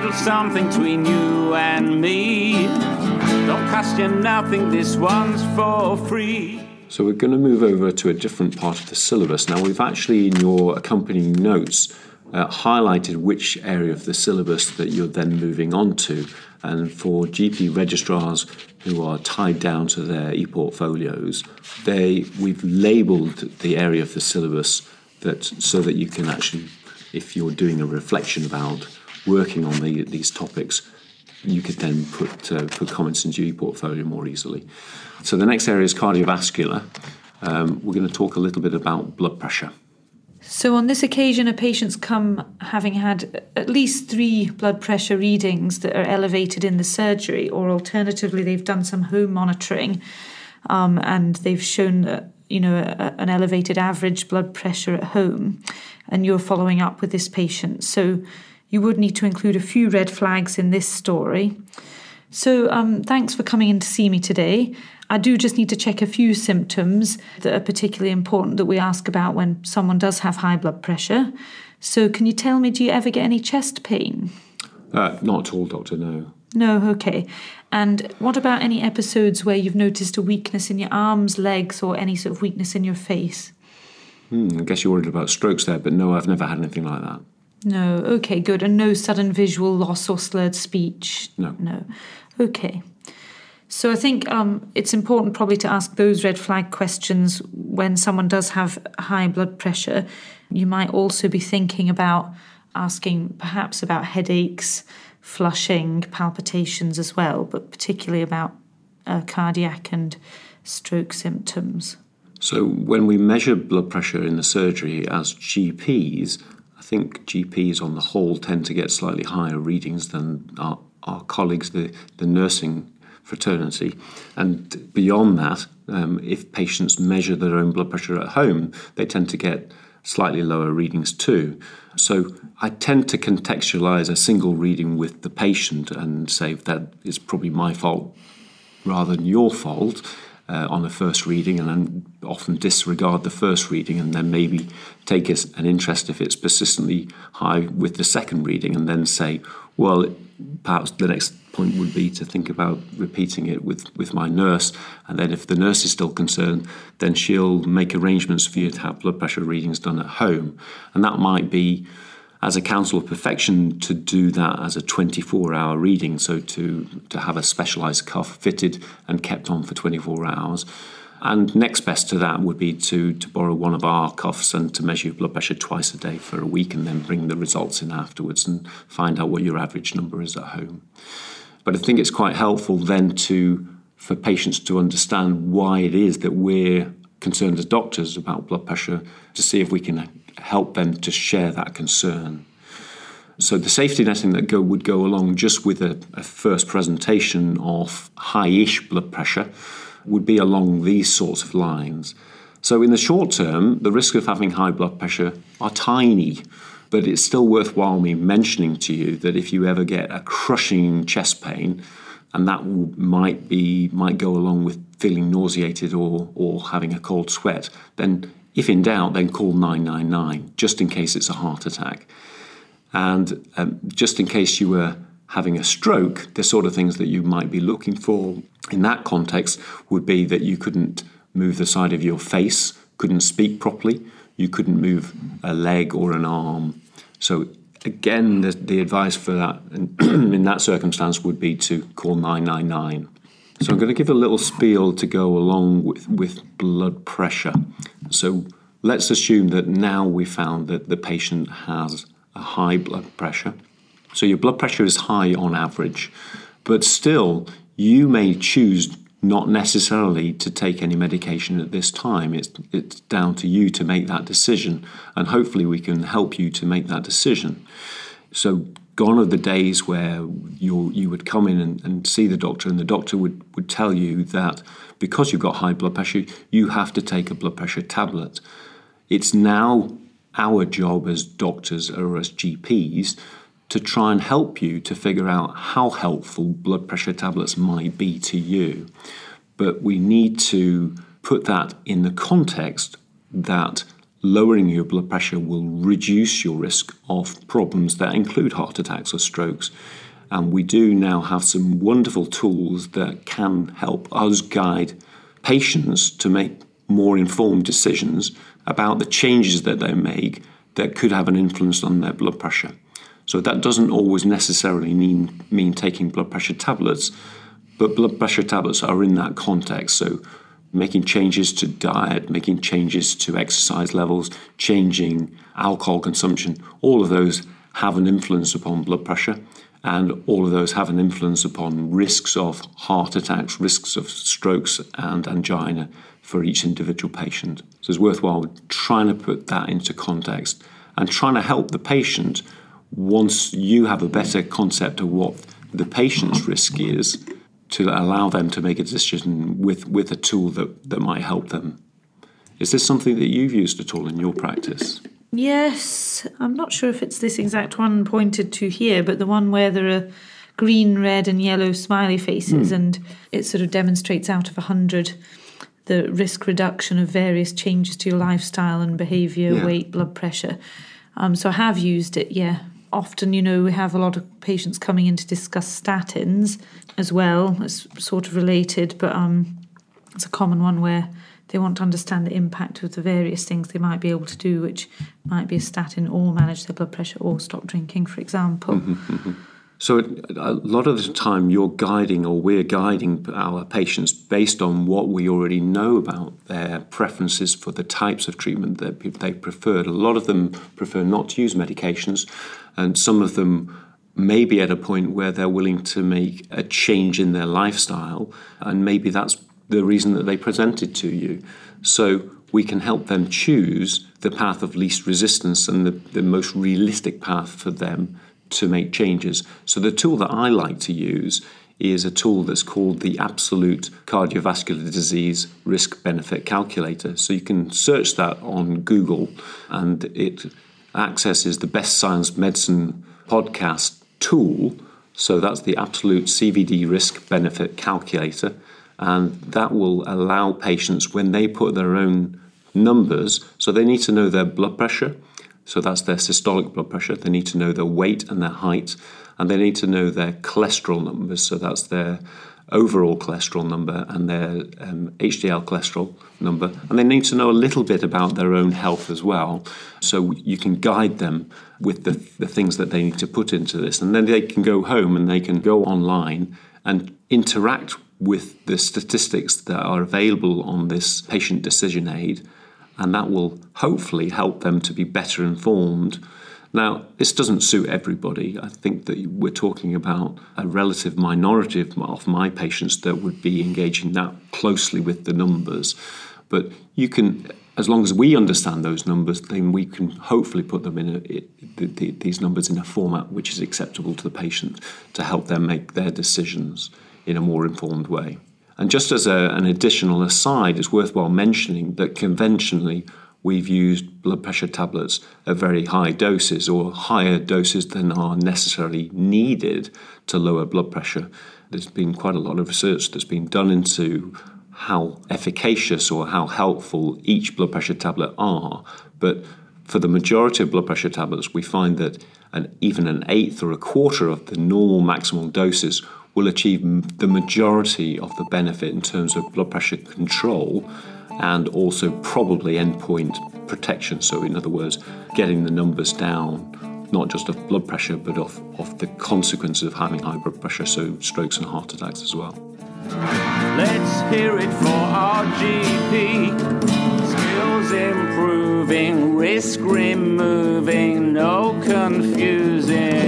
little something between you and me. Don't cost you nothing, this one's for free. So we're going to move over to a different part of the syllabus. Now, we've actually, in your accompanying notes, highlighted which area of the syllabus that you're then moving on to. And for GP registrars who are tied down to their e-portfolios, we've labelled the area of the syllabus so that you can actually, if you're doing a reflection about working on these topics, you could then put comments into your e-portfolio more easily. So the next area is cardiovascular. We're going to talk a little bit about blood pressure. So on this occasion, a patient's come having had at least 3 blood pressure readings that are elevated in the surgery, or alternatively, they've done some home monitoring and they've shown that, an elevated average blood pressure at home, and you're following up with this patient. So you would need to include a few red flags in this story. So thanks for coming in to see me today. I do just need to check a few symptoms that are particularly important that we ask about when someone does have high blood pressure. So can you tell me, do you ever get any chest pain? Not at all, Doctor, no. No, okay. And what about any episodes where you've noticed a weakness in your arms, legs, or any sort of weakness in your face? I guess you're worried about strokes there, but no, I've never had anything like that. No, okay, good. And no sudden visual loss or slurred speech? No. Okay. So I think it's important probably to ask those red flag questions when someone does have high blood pressure. You might also be thinking about asking perhaps about headaches, flushing, palpitations as well, but particularly about cardiac and stroke symptoms. So when we measure blood pressure in the surgery as GPs, I think GPs on the whole tend to get slightly higher readings than our colleagues, the nursing fraternity. And beyond that, if patients measure their own blood pressure at home, they tend to get slightly lower readings too. So I tend to contextualize a single reading with the patient and say that is probably my fault rather than your fault on the first reading, and then often disregard the first reading and then maybe take an interest if it's persistently high with the second reading, and then say, well, perhaps the next point would be to think about repeating it with my nurse, and then if the nurse is still concerned, then she'll make arrangements for you to have blood pressure readings done at home. And that might be, as a counsel of perfection, to do that as a 24-hour reading, so to have a specialised cuff fitted and kept on for 24 hours. And next best to that would be to borrow one of our cuffs and to measure your blood pressure twice a day for a week, and then bring the results in afterwards and find out what your average number is at home. But I think it's quite helpful then for patients to understand why it is that we're concerned as doctors about blood pressure, to see if we can help them to share that concern. So the safety netting that would go along just with a first presentation of high-ish blood pressure would be along these sorts of lines. So in the short term, the risk of having high blood pressure are tiny, but it's still worthwhile me mentioning to you that if you ever get a crushing chest pain, and that might go along with feeling nauseated or having a cold sweat, then if in doubt, then call 999, just in case it's a heart attack. And just in case you were having a stroke, the sort of things that you might be looking for in that context would be that you couldn't move the side of your face, couldn't speak properly, you couldn't move a leg or an arm. So again, the advice for that in that circumstance would be to call 999. So I'm going to give a little spiel to go along with blood pressure. So let's assume that now we found that the patient has a high blood pressure. So your blood pressure is high on average, but still you may choose not necessarily to take any medication at this time. It's down to you to make that decision, and hopefully we can help you to make that decision. So gone are the days where you would come in and see the doctor, and the doctor would tell you that because you've got high blood pressure, you have to take a blood pressure tablet. It's now our job as doctors or as GPs to try and help you to figure out how helpful blood pressure tablets might be to you. But we need to put that in the context that lowering your blood pressure will reduce your risk of problems that include heart attacks or strokes. And we do now have some wonderful tools that can help us guide patients to make more informed decisions about the changes that they make that could have an influence on their blood pressure. So that doesn't always necessarily mean taking blood pressure tablets, but blood pressure tablets are in that context. So making changes to diet, making changes to exercise levels, changing alcohol consumption, all of those have an influence upon blood pressure, and all of those have an influence upon risks of heart attacks, risks of strokes and angina for each individual patient. So it's worthwhile trying to put that into context and trying to help the patient once you have a better concept of what the patient's risk is, to allow them to make a decision with a tool that might help them. Is this something that you've used at all in your practice? Yes, I'm not sure if it's this exact one pointed to here, but the one where there are green, red and yellow smiley faces, and it sort of demonstrates out of 100 the risk reduction of various changes to your lifestyle and behaviour, weight, blood pressure. So I have used it, Often, we have a lot of patients coming in to discuss statins as well. It's sort of related, but it's a common one where they want to understand the impact of the various things they might be able to do, which might be a statin or manage their blood pressure or stop drinking, for example. So a lot of the time we're guiding our patients based on what we already know about their preferences for the types of treatment that they prefer. A lot of them prefer not to use medications, and some of them may be at a point where they're willing to make a change in their lifestyle, and maybe that's the reason that they presented to you. So we can help them choose the path of least resistance and the most realistic path for them to make changes. So the tool that I like to use is a tool that's called the Absolute Cardiovascular Disease Risk Benefit Calculator. So you can search that on Google, and it accesses the Best Science Medicine podcast tool. So that's the Absolute CVD Risk Benefit Calculator, and that will allow patients, when they put their own numbers, so they need to know their blood pressure, so that's their systolic blood pressure. They need to know their weight and their height, and they need to know their cholesterol numbers. So that's their overall cholesterol number and their HDL cholesterol number. And they need to know a little bit about their own health as well. So you can guide them with the things that they need to put into this. And then they can go home and they can go online and interact with the statistics that are available on this patient decision aid, and that will hopefully help them to be better informed. Now, this doesn't suit everybody. I think that we're talking about a relative minority of my patients that would be engaging that closely with the numbers. But you can, as long as we understand those numbers, then we can hopefully put them in these numbers in a format which is acceptable to the patient to help them make their decisions in a more informed way. And just as an additional aside, it's worthwhile mentioning that conventionally we've used blood pressure tablets at very high doses, or higher doses than are necessarily needed to lower blood pressure. There's been quite a lot of research that's been done into how efficacious or how helpful each blood pressure tablet are. But for the majority of blood pressure tablets, we find that even an eighth or a quarter of the normal maximal doses will achieve the majority of the benefit in terms of blood pressure control and also probably endpoint protection. So in other words, getting the numbers down, not just of blood pressure, but of the consequences of having high blood pressure, so strokes and heart attacks as well. Let's hear it for our GP. Skills improving, risk removing, no confusing.